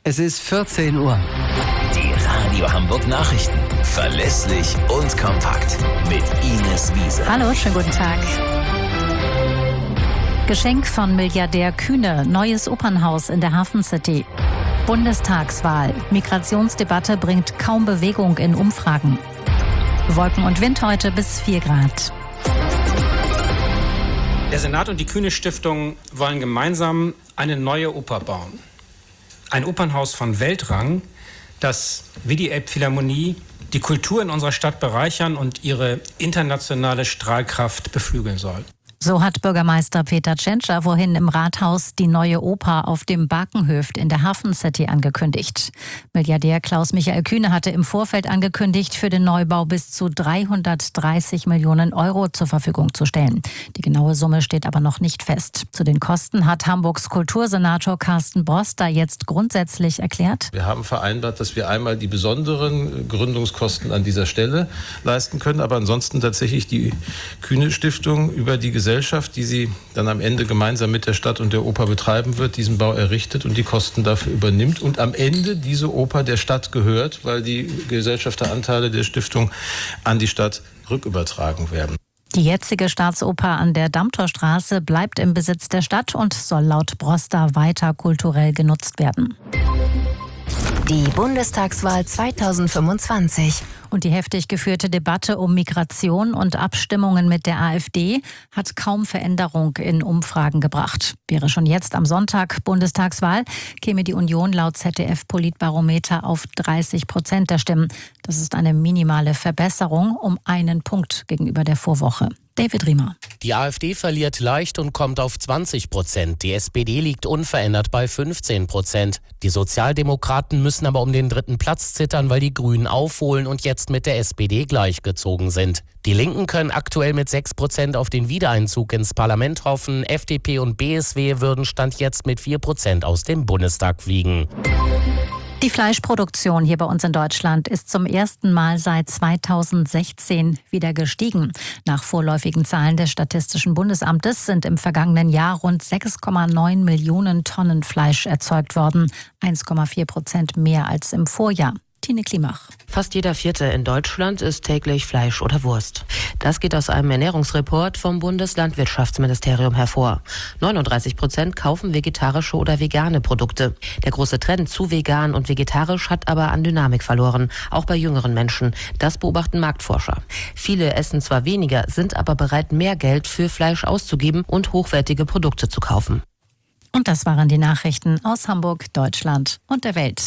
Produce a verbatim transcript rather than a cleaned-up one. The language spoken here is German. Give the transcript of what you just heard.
Es ist vierzehn Uhr. Die Radio Hamburg Nachrichten. Verlässlich und kompakt. Mit Ines Wiese. Hallo, schönen guten Tag. Geschenk von Milliardär Kühne. Neues Opernhaus in der Hafen City. Bundestagswahl. Migrationsdebatte bringt kaum Bewegung in Umfragen. Wolken und Wind heute bis vier Grad. Der Senat und die Kühne-Stiftung wollen gemeinsam eine neue Oper bauen. Ein Opernhaus von Weltrang, das wie die Elbphilharmonie die Kultur in unserer Stadt bereichern und ihre internationale Strahlkraft beflügeln soll. So hat Bürgermeister Peter Tschentscher vorhin im Rathaus die neue Oper auf dem Barkenhöft in der Hafen City angekündigt. Milliardär Klaus-Michael Kühne hatte im Vorfeld angekündigt, für den Neubau bis zu dreihundertdreißig Millionen Euro zur Verfügung zu stellen. Die genaue Summe steht aber noch nicht fest. Zu den Kosten hat Hamburgs Kultursenator Carsten Broster jetzt grundsätzlich erklärt: Wir haben vereinbart, dass wir einmal die besonderen Gründungskosten an dieser Stelle leisten können, aber ansonsten tatsächlich die Kühne-Stiftung über die Gesellschaft, die sie dann am Ende gemeinsam mit der Stadt und der Oper betreiben wird, diesen Bau errichtet und die Kosten dafür übernimmt und am Ende diese Oper der Stadt gehört, weil die Gesellschafteranteile der Stiftung an die Stadt rückübertragen werden. Die jetzige Staatsoper an der Dammtorstraße bleibt im Besitz der Stadt und soll laut Broster weiter kulturell genutzt werden. Die Bundestagswahl zweitausendfünfundzwanzig. Und die heftig geführte Debatte um Migration und Abstimmungen mit der AfD hat kaum Veränderung in Umfragen gebracht. Wäre schon jetzt am Sonntag Bundestagswahl, käme die Union laut Z D F-Politbarometer auf dreißig Prozent der Stimmen. Das ist eine minimale Verbesserung um einen Punkt gegenüber der Vorwoche. David Riemer. Die AfD verliert leicht und kommt auf zwanzig Prozent. Die S P D liegt unverändert bei fünfzehn Prozent. Die Sozialdemokraten müssen aber um den dritten Platz zittern, weil die Grünen aufholen und jetzt mit der S P D gleichgezogen sind. Die Linken können aktuell mit sechs Prozent auf den Wiedereinzug ins Parlament hoffen. F D P und B S W würden Stand jetzt mit vier Prozent aus dem Bundestag fliegen. Die Fleischproduktion hier bei uns in Deutschland ist zum ersten Mal seit zweitausendsechzehn wieder gestiegen. Nach vorläufigen Zahlen des Statistischen Bundesamtes sind im vergangenen Jahr rund sechs Komma neun Millionen Tonnen Fleisch erzeugt worden. eins Komma vier Prozent mehr als im Vorjahr. Tine Klimach. Fast jeder Vierte in Deutschland isst täglich Fleisch oder Wurst. Das geht aus einem Ernährungsreport vom Bundeslandwirtschaftsministerium hervor. neununddreißig Prozent kaufen vegetarische oder vegane Produkte. Der große Trend zu vegan und vegetarisch hat aber an Dynamik verloren, auch bei jüngeren Menschen. Das beobachten Marktforscher. Viele essen zwar weniger, sind aber bereit, mehr Geld für Fleisch auszugeben und hochwertige Produkte zu kaufen. Und das waren die Nachrichten aus Hamburg, Deutschland und der Welt.